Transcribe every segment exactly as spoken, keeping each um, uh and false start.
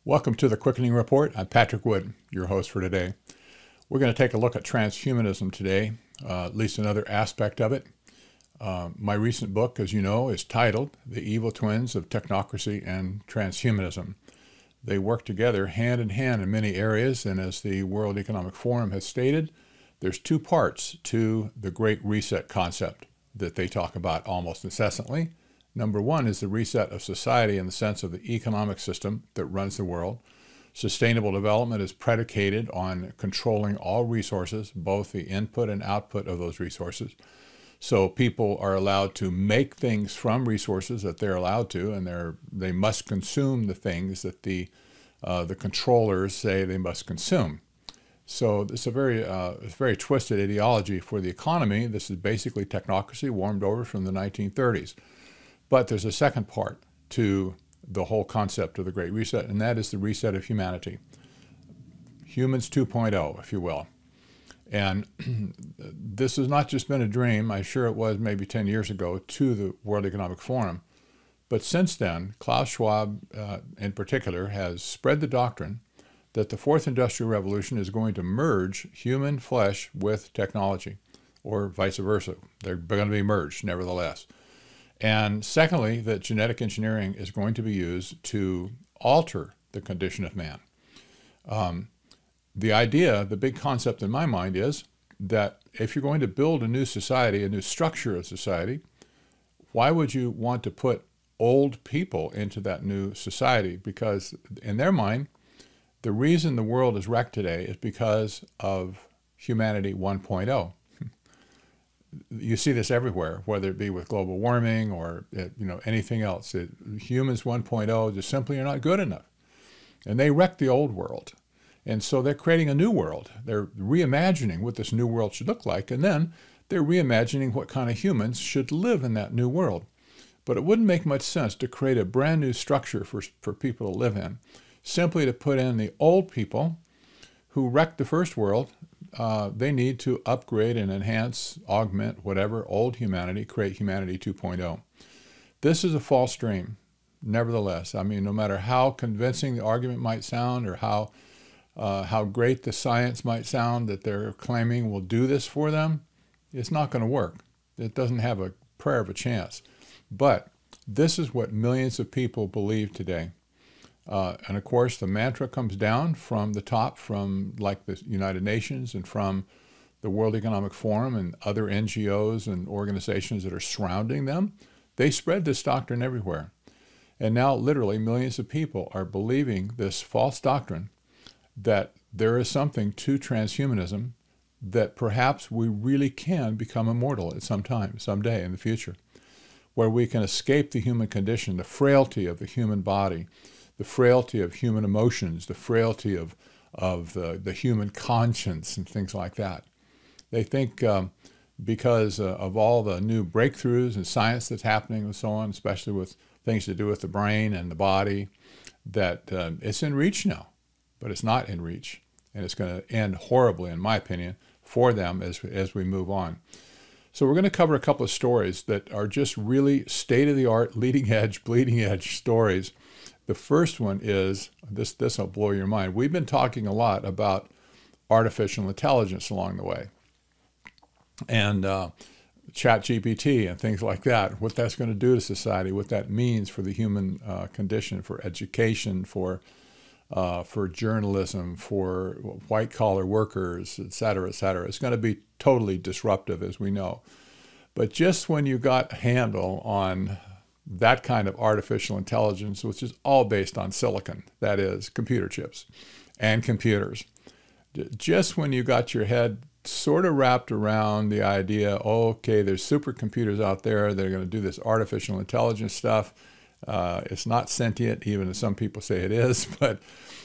Welcome to the Quickening Report. I'm Patrick Wood, your host for today. We're going to take a look at transhumanism today, uh, at least another aspect of it. Uh, my recent book, as you know, is titled The Evil Twins of Technocracy and Transhumanism. They work together hand in hand in many areas, and as the World Economic Forum has stated, there's two parts to the Great Reset concept that they talk about almost incessantly. Number one is the reset of society in the sense of the economic system that runs the world. Sustainable development is predicated on controlling all resources, both the input and output of those resources. So people are allowed to make things from resources that they're allowed to, and they're, they must consume the things that the, uh, the controllers say they must consume. So it's a very, uh, it's a very twisted ideology for the economy. This is basically technocracy warmed over from the nineteen thirties. But there's a second part to the whole concept of the Great Reset, and that is the reset of humanity. Humans two point oh, if you will. And this has not just been a dream, I'm sure it was maybe ten years ago, to the World Economic Forum. But since then, Klaus Schwab uh, in particular has spread the doctrine that the fourth industrial revolution is going to merge human flesh with technology, or vice versa. They're going to be merged, nevertheless. And secondly, that genetic engineering is going to be used to alter the condition of man. Um, the idea, the big concept in my mind is that if you're going to build a new society, a new structure of society, why would you want to put old people into that new society? Because in their mind, the reason the world is wrecked today is because of humanity one point oh. You see this everywhere, whether it be with global warming or you know anything else. It, humans one point oh just simply are not good enough. And they wrecked the old world. And so they're creating a new world. They're reimagining what this new world should look like. And then they're reimagining what kind of humans should live in that new world. But it wouldn't make much sense to create a brand new structure for, for people to live in, simply to put in the old people who wrecked the first world. Uh, they need to upgrade and enhance, augment, whatever, old humanity, create humanity two point oh. This is a false dream, nevertheless. I mean, no matter how convincing the argument might sound or how, uh, how great the science might sound that they're claiming will do this for them, it's not going to work. It doesn't have a prayer of a chance. But this is what millions of people believe today. Uh, and of course, the mantra comes down from the top, from like the United Nations and from the World Economic Forum and other N G Os and organizations that are surrounding them. They spread this doctrine everywhere. And now literally millions of people are believing this false doctrine that there is something to transhumanism, that perhaps we really can become immortal at some time, someday in the future, where we can escape the human condition, the frailty of the human body, the frailty of human emotions, the frailty of, of the, the human conscience and things like that. They think um, because uh, of all the new breakthroughs in science that's happening and so on, especially with things to do with the brain and the body, that uh, it's in reach now. But it's not in reach. And it's going to end horribly, in my opinion, for them as, as we move on. So we're going to cover a couple of stories that are just really state-of-the-art, leading-edge, bleeding-edge stories. The first one is, this this will blow your mind. We've been talking a lot about artificial intelligence along the way. And uh, ChatGPT and things like that, what that's going to do to society, what that means for the human uh, condition, for education, for, uh, for journalism, for white-collar workers, et cetera, et cetera. It's going to be totally disruptive, as we know. But just when you got a handle on that kind of artificial intelligence, which is all based on silicon, that is, computer chips and computers. Just when you got your head sort of wrapped around the idea, oh, okay, there's supercomputers out there that are going to do this artificial intelligence stuff. Uh, it's not sentient, even as some people say it is, but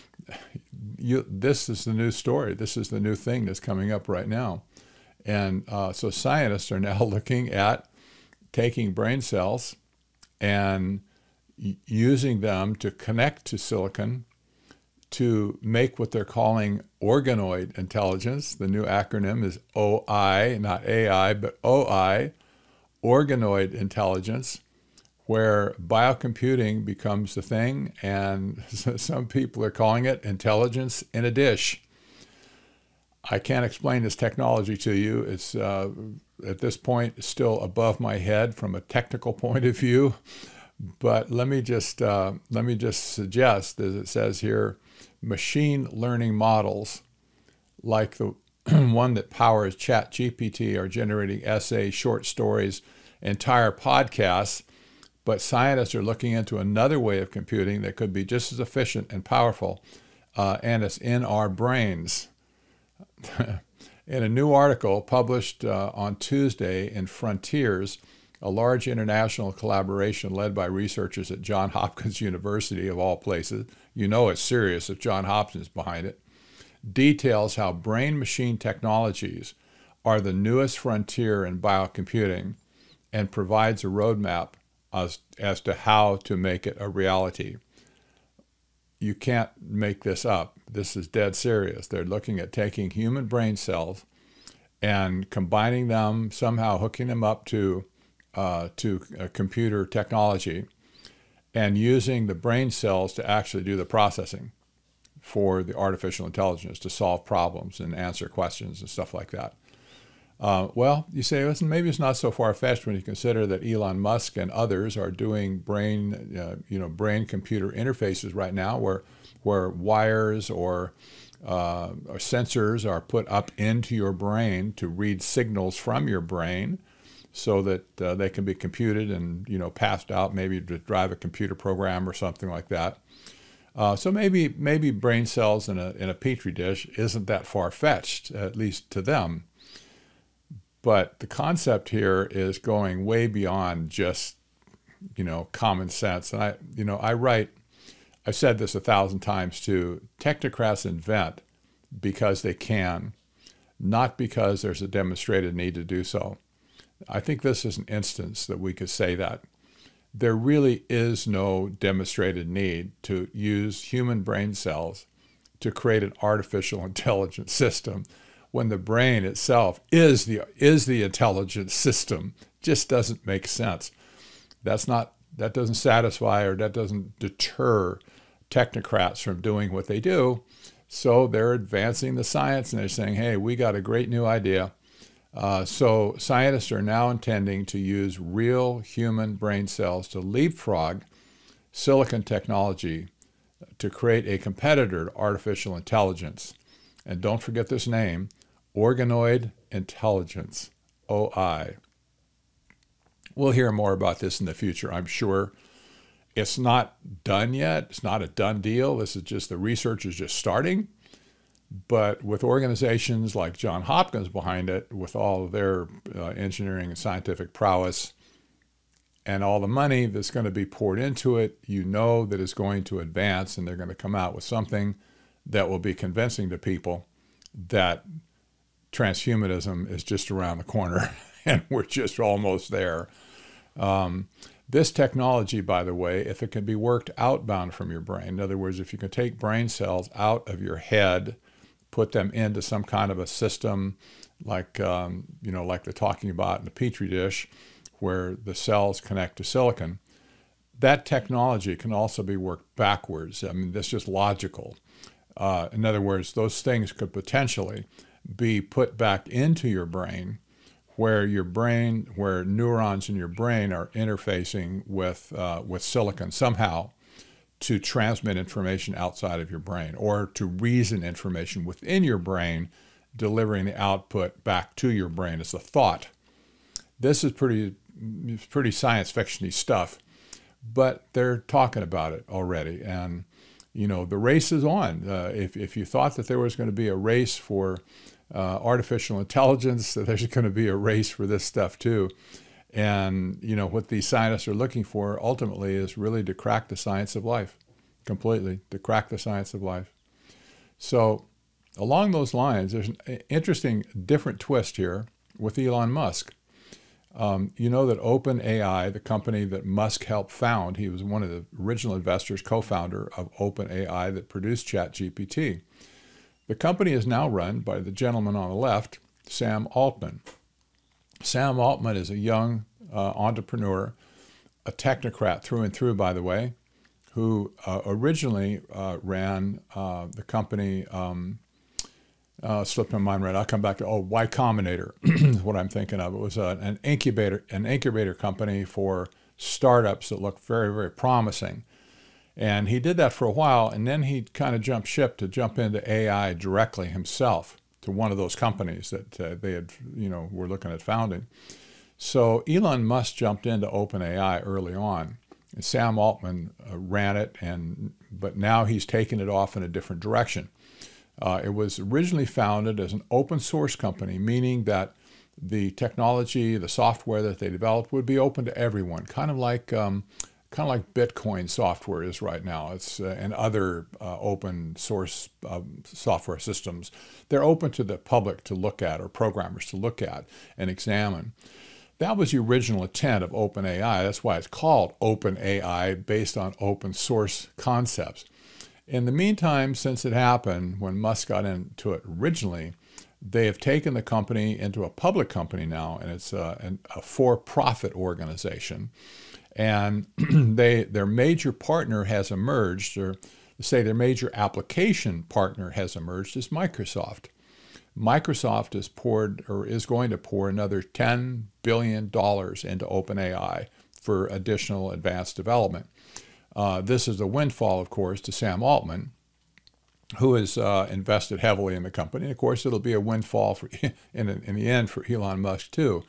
you, this is the new story. This is the new thing that's coming up right now. And uh, so scientists are now looking at taking brain cells and using them to connect to silicon to make what they're calling organoid intelligence. The new acronym is O I, not A I, but O I, organoid intelligence, where biocomputing becomes the thing, and some people are calling it intelligence in a dish. I can't explain this technology to you. It's uh, at this point still above my head from a technical point of view. But let me just uh, let me just suggest, as it says here, machine learning models like the one that powers ChatGPT are generating essays, short stories, entire podcasts. But scientists are looking into another way of computing that could be just as efficient and powerful, uh, and it's in our brains. In a new article published uh, on Tuesday in Frontiers, a large international collaboration led by researchers at Johns Hopkins University, of all places, you know it's serious if Johns Hopkins is behind it, details how brain-machine technologies are the newest frontier in biocomputing and provides a roadmap as, as to how to make it a reality. You can't make this up. This is dead serious. They're looking at taking human brain cells and combining them, somehow hooking them up to uh, to a computer technology, and using the brain cells to actually do the processing for the artificial intelligence to solve problems and answer questions and stuff like that. Uh, well, you say, listen, maybe it's not so far-fetched when you consider that Elon Musk and others are doing brain, uh, you know, brain-computer interfaces right now, where where wires or, uh, or sensors are put up into your brain to read signals from your brain, so that uh, they can be computed and, you know, passed out, maybe to drive a computer program or something like that. Uh, so maybe maybe brain cells in a in a petri dish isn't that far-fetched, at least to them. But the concept here is going way beyond just, you know, common sense. And I, you know, I write, I've said this a thousand times too, technocrats invent because they can, not because there's a demonstrated need to do so. I think this is an instance that we could say that. There really is no demonstrated need to use human brain cells to create an artificial intelligence system when the brain itself is the is the intelligence system. Just doesn't make sense. That's not that doesn't satisfy, or that doesn't deter technocrats from doing what they do. So they're advancing the science, and they're saying, hey, we got a great new idea. Uh, so scientists are now intending to use real human brain cells to leapfrog silicon technology to create a competitor to artificial intelligence. And don't forget this name, Organoid Intelligence, O I. We'll hear more about this in the future, I'm sure. It's not done yet. It's not a done deal. This is just, the research is just starting. But with organizations like Johns Hopkins behind it, with all of their uh, engineering and scientific prowess and all the money that's going to be poured into it, you know that it's going to advance, and they're going to come out with something that will be convincing to people that transhumanism is just around the corner and we're just almost there. Um, this technology, by the way, if it can be worked outbound from your brain, in other words, if you can take brain cells out of your head, put them into some kind of a system like, um, you know, like they're talking about in a petri dish, where the cells connect to silicon, that technology can also be worked backwards. I mean, that's just logical. Uh, in other words, those things could potentially be put back into your brain, where your brain, where neurons in your brain are interfacing with uh, with silicon somehow to transmit information outside of your brain, or to reason information within your brain, delivering the output back to your brain as a thought. This is pretty, pretty science fiction-y stuff, but they're talking about it already. And, you know, the race is on. Uh, if, if you thought that there was going to be a race for uh, artificial intelligence, there's going to be a race for this stuff too. And, you know, what these scientists are looking for ultimately is really to crack the science of life completely, to crack the science of life. So along those lines, there's an interesting different twist here with Elon Musk. Um, you know that OpenAI, the company that Musk helped found, he was one of the original investors, co-founder of OpenAI that produced ChatGPT. The company is now run by the gentleman on the left, Sam Altman. Sam Altman is a young uh, entrepreneur a technocrat through and through, by the way, who uh, originally uh, ran uh, the company, um, uh, slipped my mind right, I'll come back to, oh, Y Combinator is what I'm thinking of. It was a, an incubator, an incubator company for startups that looked very, very promising. And he did that for a while, and then he kind of jumped ship to jump into A I directly himself to one of those companies that uh, they had, you know, were looking at founding. So Elon Musk jumped into OpenAI early on. And Sam Altman uh, ran it, and but now he's taken it off in a different direction. Uh, it was originally founded as an open source company, meaning that the technology, the software that they developed would be open to everyone, kind of like um, kind of like Bitcoin software is right now. It's uh, and other uh, open source uh, software systems. They're open to the public to look at, or programmers to look at and examine. That was the original intent of OpenAI. That's why it's called OpenAI, based on open source concepts. In the meantime, since it happened, when Musk got into it originally, they have taken the company into a public company now, and it's a, a for-profit organization. And they, their major partner has emerged, or say their major application partner has emerged, is Microsoft. Microsoft has poured, or is going to pour, another ten billion dollars into OpenAI for additional advanced development. Uh, this is a windfall, of course, to Sam Altman, who has uh, invested heavily in the company. And of course, it'll be a windfall for, in, in the end, for Elon Musk too.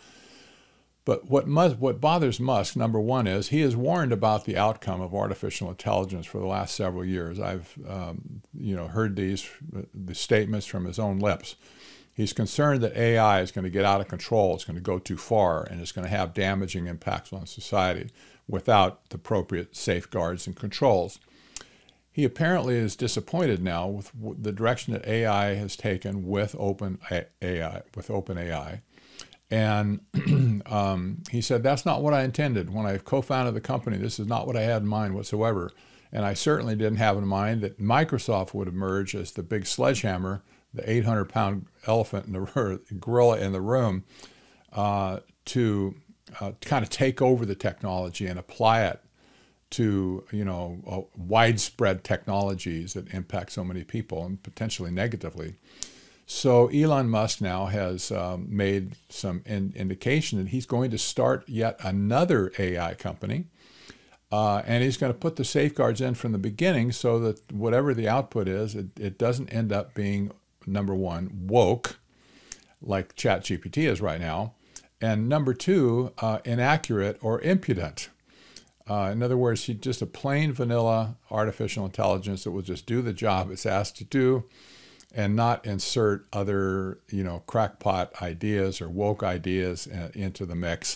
But what, Musk, what bothers Musk, number one, is he has warned about the outcome of artificial intelligence for the last several years. I've um, you know, heard these the statements from his own lips. He's concerned that A I is going to get out of control, it's going to go too far, and it's going to have damaging impacts on society without the appropriate safeguards and controls. He apparently is disappointed now with the direction that A I has taken with OpenAI, with OpenAI. And um, he said, that's not what I intended. When I co-founded the company, this is not what I had in mind whatsoever. And I certainly didn't have in mind that Microsoft would emerge as the big sledgehammer, the eight hundred pound elephant in the gorilla in the room, uh, to uh, kind of take over the technology and apply it to, you know, uh, widespread technologies that impact so many people and potentially negatively. So Elon Musk now has um, made some in indication that he's going to start yet another A I company, uh, and he's going to put the safeguards in from the beginning so that whatever the output is, it, it doesn't end up being, number one, woke, like ChatGPT is right now, and number two, uh, inaccurate or impudent. Uh, in other words, he's just a plain vanilla artificial intelligence that will just do the job it's asked to do, and not insert other, you know, crackpot ideas or woke ideas into the mix.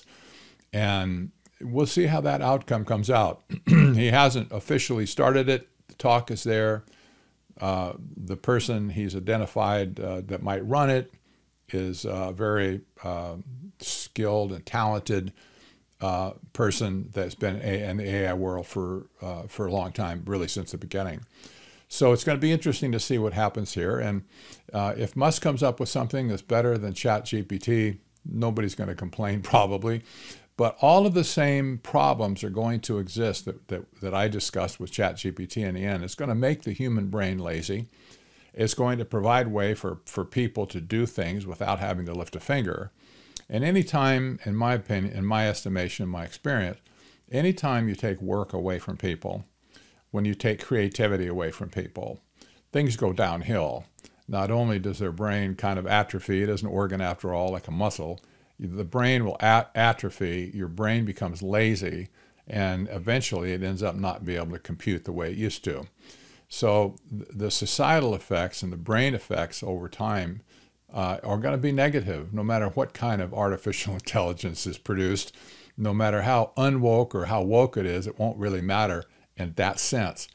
And we'll see how that outcome comes out. He hasn't officially started it. The talk is there. Uh, the person he's identified uh, that might run it is a very uh, skilled and talented uh, person that's been a, in the A I world for, uh, for a long time, really since the beginning. So it's going to be interesting to see what happens here. And uh, if Musk comes up with something that's better than ChatGPT, nobody's going to complain probably. But all of the same problems are going to exist that, that, that I discussed with ChatGPT in the end. It's going to make the human brain lazy. It's going to provide way for, for people to do things without having to lift a finger. And anytime, in my opinion, in my estimation, in my experience, anytime you take work away from people, when you take creativity away from people, things go downhill. Not only does their brain kind of atrophy, it is an organ after all, like a muscle, the brain will at atrophy, your brain becomes lazy, and eventually it ends up not being able to compute the way it used to. So the societal effects and the brain effects over time uh, are going to be negative, no matter what kind of artificial intelligence is produced. No matter how unwoke or how woke it is, it won't really matter. In that sense,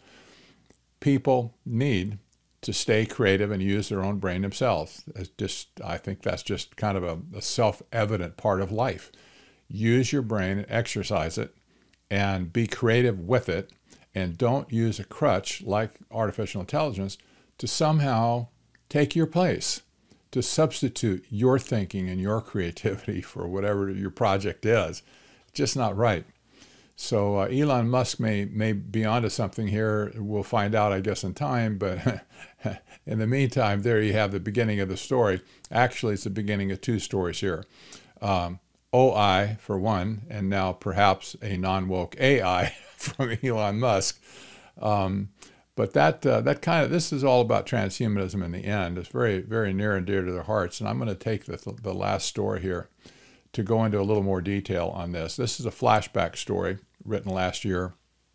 people need to stay creative and use their own brain themselves. It's just, I think that's just kind of a, a self-evident part of life. Use your brain and exercise it and be creative with it, and don't use a crutch like artificial intelligence to somehow take your place, to substitute your thinking and your creativity for whatever your project is. It's just not right. So uh, Elon Musk may may be onto something here. We'll find out, I guess, in time. But in the meantime, there you have the beginning of the story. Actually, it's the beginning of two stories here. Um, O I, for one, and now perhaps a non-woke A I from Elon Musk. Um, but that uh, that kind of, this is all about transhumanism in the end. It's very, very near and dear to their hearts. And I'm going to take the, the last story here to go into a little more detail on this. This is a flashback story written last year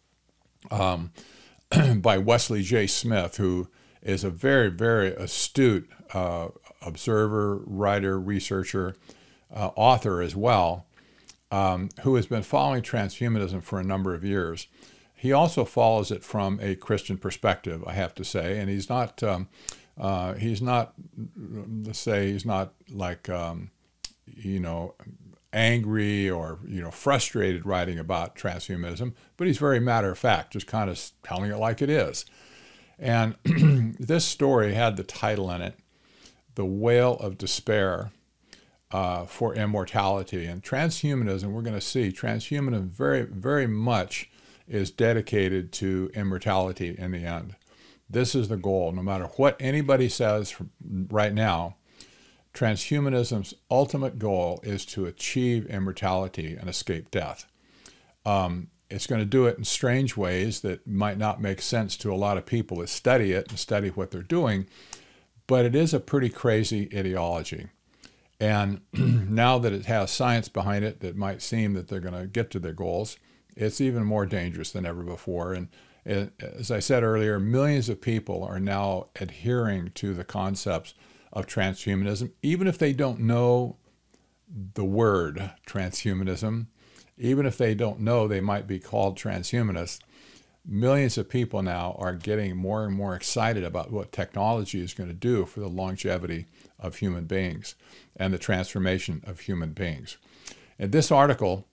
um, by Wesley J. Smith, who is a very, very astute uh, observer, writer, researcher, uh, author as well, um, who has been following transhumanism for a number of years. He also follows it from a Christian perspective, I have to say, and he's not, um, uh, he's not, let's say, he's not like, um, you know, angry or, you know, frustrated writing about transhumanism, but he's very matter of fact, just kind of telling it like it is. And this story had the title in it, The Whale of Despair uh, for Immortality. And transhumanism, we're going to see, transhumanism very, very much is dedicated to immortality in the end. This is the goal. No matter what anybody says right now, transhumanism's ultimate goal is to achieve immortality and escape death. Um, it's going to do it in strange ways that might not make sense to a lot of people that study it and study what they're doing, but it is a pretty crazy ideology. And now that it has science behind it that might seem that they're going to get to their goals, it's even more dangerous than ever before. And it, as I said earlier, millions of people are now adhering to the concepts of transhumanism, even if they don't know the word transhumanism, even if they don't know they might be called transhumanists. Millions of people now are getting more and more excited about what technology is going to do for the longevity of human beings and the transformation of human beings. And this article,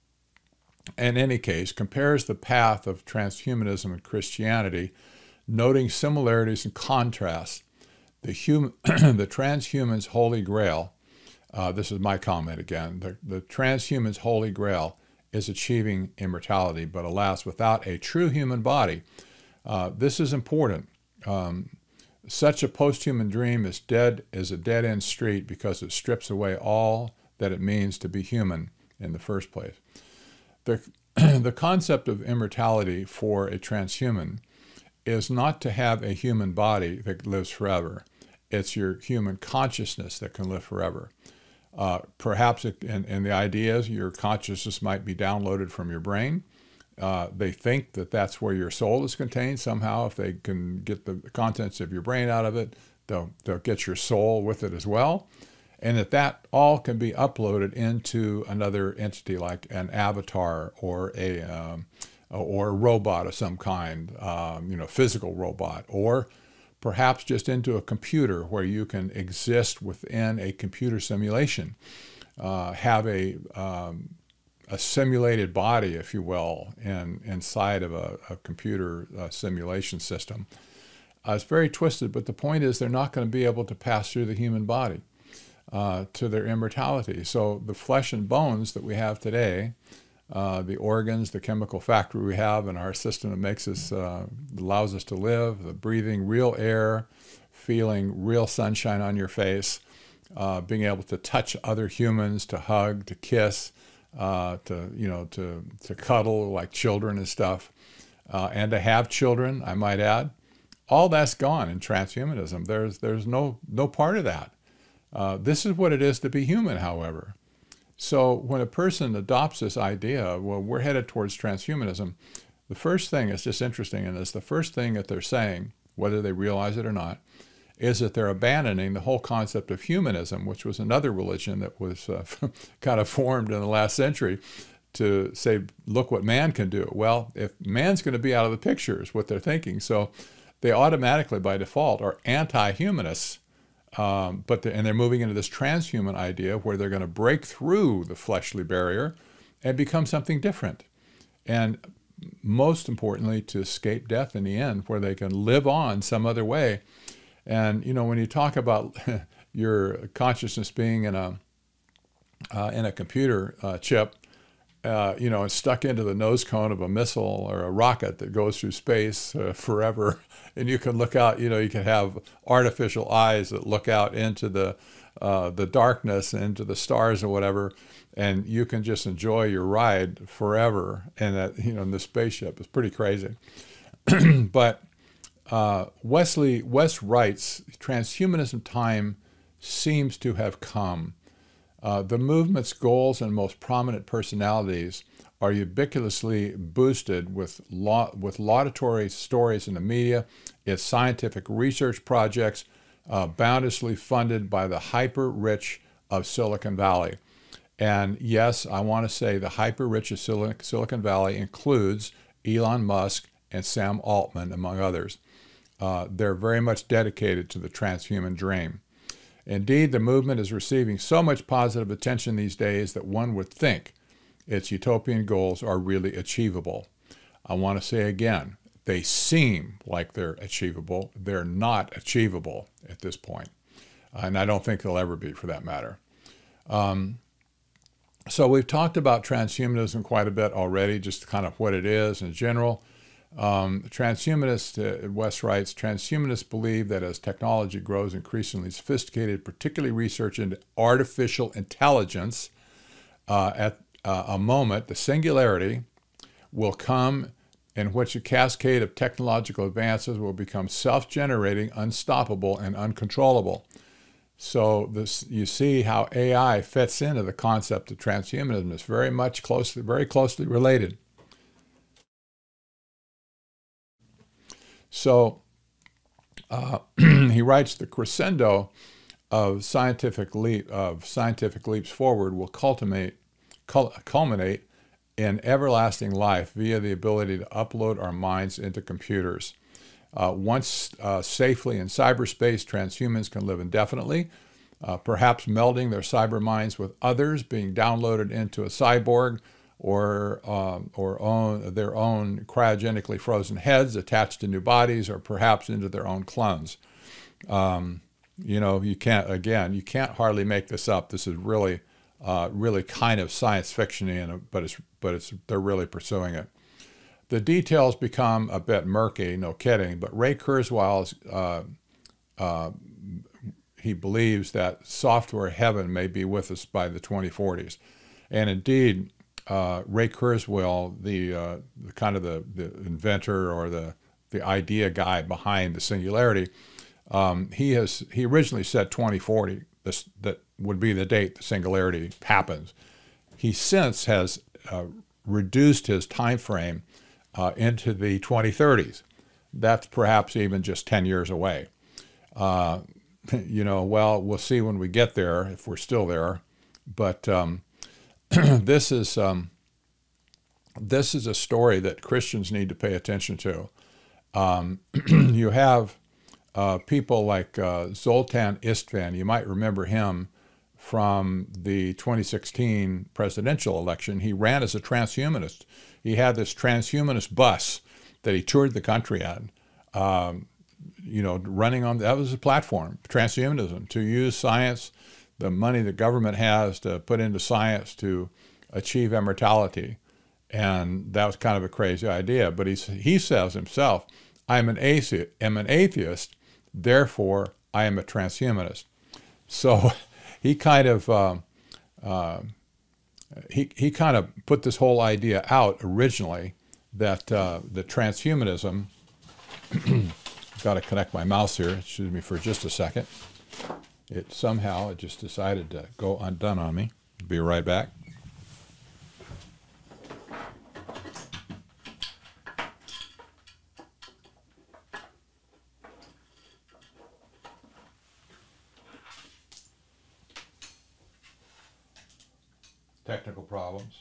in any case, compares the path of transhumanism and Christianity, noting similarities and contrasts. The, human, the transhuman's holy grail, uh, this is my comment again, the, the transhuman's holy grail is achieving immortality, but alas, without a true human body. Uh, this is important. Um, such a post-human dream is dead is a dead-end street because it strips away all that it means to be human in the first place. The, the concept of immortality for a transhuman is not to have a human body that lives forever. It's your human consciousness that can live forever. Uh, perhaps, it, and, and the idea is your consciousness might be downloaded from your brain. Uh, they think that that's where your soul is contained somehow. If they can get the contents of your brain out of it, they'll, they'll get your soul with it as well. And that that all can be uploaded into another entity like an avatar or a, um, or a robot of some kind, um, you know, physical robot, or perhaps just into a computer where you can exist within a computer simulation, uh, have a, um, a simulated body, if you will, in, inside of a, a computer uh, simulation system. Uh, it's very twisted, but the point is they're not going to be able to pass through the human body uh, to their immortality. So the flesh and bones that we have today, Uh, the organs, the chemical factory we have in our system that makes us, uh, allows us to live, the breathing real air, feeling real sunshine on your face, uh, being able to touch other humans, to hug, to kiss, uh, to, you know, to, to cuddle like children and stuff, uh, and to have children, I might add. All that's gone in transhumanism. There's, there's no, no part of that. Uh, this is what it is to be human, however. So when a person adopts this idea, well, we're headed towards transhumanism, the first thing, it's just interesting in this, the first thing that they're saying, whether they realize it or not, is that they're abandoning the whole concept of humanism, which was another religion that was uh, kind of formed in the last century to say, look what man can do. Well, if man's going to be out of the picture is what they're thinking. So they automatically, by default, are anti-humanists. Um, but the, and they're moving into this transhuman idea where they're going to break through the fleshly barrier and become something different. And most importantly, to escape death in the end, where they can live on some other way. And, you know, when you talk about your consciousness being in a, uh, in a computer uh, chip, uh, you know, and stuck into the nose cone of a missile or a rocket that goes through space uh, forever. And you can look out, you know, you can have artificial eyes that look out into the uh, the darkness, into the stars or whatever, and you can just enjoy your ride forever. And that, you know, in the spaceship, it's pretty crazy. But uh, Wesley West writes, transhumanism time seems to have come. Uh, the movement's goals and most prominent personalities are ubiquitously boosted with, la- with laudatory stories in the media, its scientific research projects, uh, bounteously funded by the hyper-rich of Silicon Valley. And yes, I want to say the hyper-rich of Sil- Silicon Valley includes Elon Musk and Sam Altman, among others. Uh, they're very much dedicated to the transhuman dream. Indeed, the movement is receiving so much positive attention these days that one would think its utopian goals are really achievable. I want to say again, they seem like they're achievable. They're not achievable at this point. And I don't think they'll ever be, for that matter. Um, so we've talked about transhumanism quite a bit already, just kind of what it is in general. Um, transhumanists, uh, West writes, transhumanists believe that as technology grows increasingly sophisticated, particularly research into artificial intelligence, uh, at uh, a moment, the singularity will come in which a cascade of technological advances will become self-generating, unstoppable, and uncontrollable. So this, you see how A I fits into the concept of transhumanism. It's very much closely, very closely related. So uh, he writes, the crescendo of scientific leap of scientific leaps forward will culminate culminate in everlasting life via the ability to upload our minds into computers. Uh, once uh, safely in cyberspace, transhumans can live indefinitely, uh, perhaps melding their cyber minds with others, being downloaded into a cyborg, or um, or own their own cryogenically frozen heads attached to new bodies, or perhaps into their own clones. Um, you know, you can't, again, you can't hardly make this up. This is really, uh, really kind of science fiction-y, but it's, but it's, they're really pursuing it. The details become a bit murky, no kidding, but Ray Kurzweil's, uh, uh, he believes that software heaven may be with us by the twenty forties. And indeed, Uh, Ray Kurzweil, the, uh, the kind of the, the inventor or the, the idea guy behind the singularity, um, he has he originally said twenty forty. This, that would be the date the singularity happens. He since has uh, reduced his time frame uh, into the twenty thirties. That's perhaps even just ten years away. Uh, you know, well, we'll see when we get there if we're still there, but. Um, This is um, this is a story that Christians need to pay attention to. Um, you have uh, people like uh, Zoltan Istvan. You might remember him from the twenty sixteen presidential election. He ran as a transhumanist. He had this transhumanist bus that he toured the country on. Um, you know, running on, that was his platform, transhumanism, to use science, the money the government has to put into science to achieve immortality. And that was kind of a crazy idea. But he, he says himself, I'm an atheist, am an atheist, therefore I am a transhumanist. So he kind of uh, uh, he, he kind of put this whole idea out originally that uh, the transhumanism, got to connect my mouse here, excuse me for just a second. It somehow, it just decided to go undone on me. Be right back. Technical problems.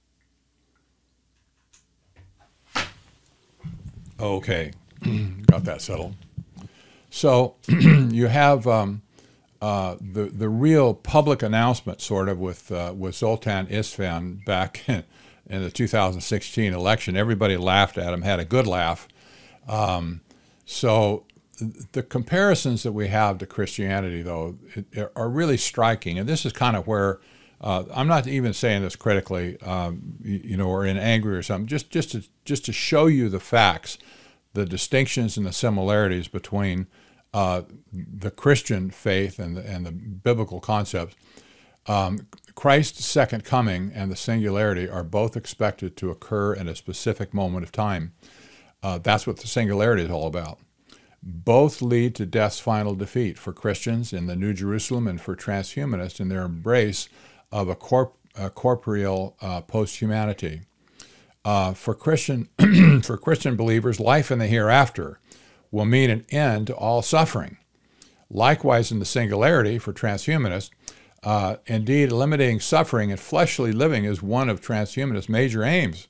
Okay, got that settled. So you have um, uh, the the real public announcement, sort of, with uh, with Zoltan Istvan back in, in the two thousand sixteen election. Everybody laughed at him, had a good laugh. Um, so the comparisons that we have to Christianity, though, it, are really striking, and this is kind of where Uh, I'm not even saying this critically, um, you, you know, or in anger or something. Just, just to, just to show you the facts, the distinctions and the similarities between uh, the Christian faith and the, and the biblical concepts. Um, Christ's second coming and the singularity are both expected to occur in a specific moment of time. Uh, that's what the singularity is all about. Both lead to death's final defeat for Christians in the New Jerusalem and for transhumanists in their embrace of a, corp- a corporeal uh, post-humanity. Uh, for Christian for Christian believers, life in the hereafter will mean an end to all suffering. Likewise, in the singularity for transhumanists, uh, indeed, eliminating suffering and fleshly living is one of transhumanists' major aims.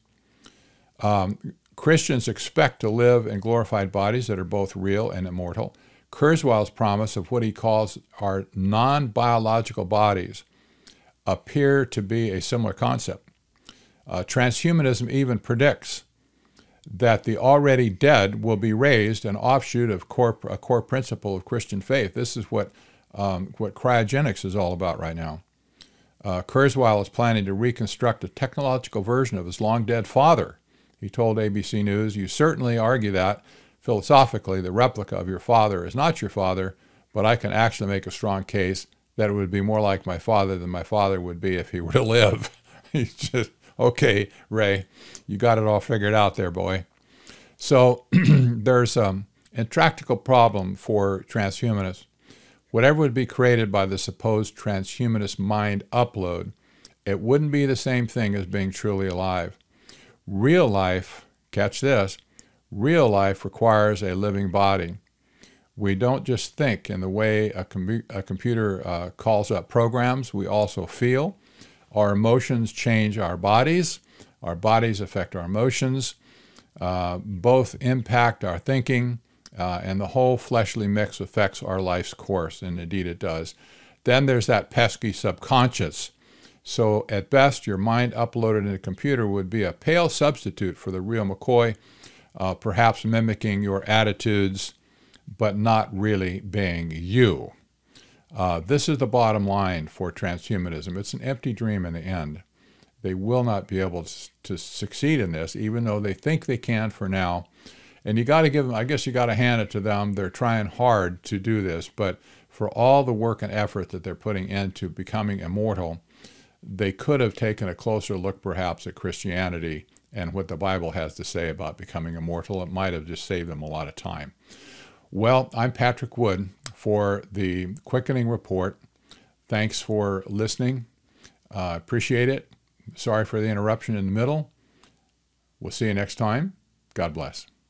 Um, Christians expect to live in glorified bodies that are both real and immortal. Kurzweil's promise of what he calls our non-biological bodies appear to be a similar concept. Uh, transhumanism even predicts that the already dead will be raised, an offshoot of core, a core principle of Christian faith. This is what, um, what cryogenics is all about right now. Uh, Kurzweil is planning to reconstruct a technological version of his long-dead father. He told A B C News, "You certainly argue that, philosophically, the replica of your father is not your father, but I can actually make a strong case that it would be more like my father than my father would be if he were to live." He's just, okay, Ray, you got it all figured out there, boy. So there's an intractable problem for transhumanists. Whatever would be created by the supposed transhumanist mind upload, it wouldn't be the same thing as being truly alive. Real life, catch this, real life requires a living body. We don't just think in the way a, com- a computer uh, calls up programs, we also feel. Our emotions change our bodies. Our bodies affect our emotions. Uh, both impact our thinking, uh, and the whole fleshly mix affects our life's course, and indeed it does. Then there's that pesky subconscious. So at best, your mind uploaded in a computer would be a pale substitute for the real McCoy, uh, perhaps mimicking your attitudes, but not really being you. Uh, this is the bottom line for transhumanism. It's an empty dream in the end. They will not be able to, to succeed in this, even though they think they can for now. And you got to give them, I guess you got to hand it to them. They're trying hard to do this, but for all the work and effort that they're putting into becoming immortal, they could have taken a closer look perhaps at Christianity and what the Bible has to say about becoming immortal. It might have just saved them a lot of time. Well, I'm Patrick Wood for the Quickening Report. Thanks for listening. Uh, appreciate it. Sorry for the interruption in the middle. We'll see you next time. God bless.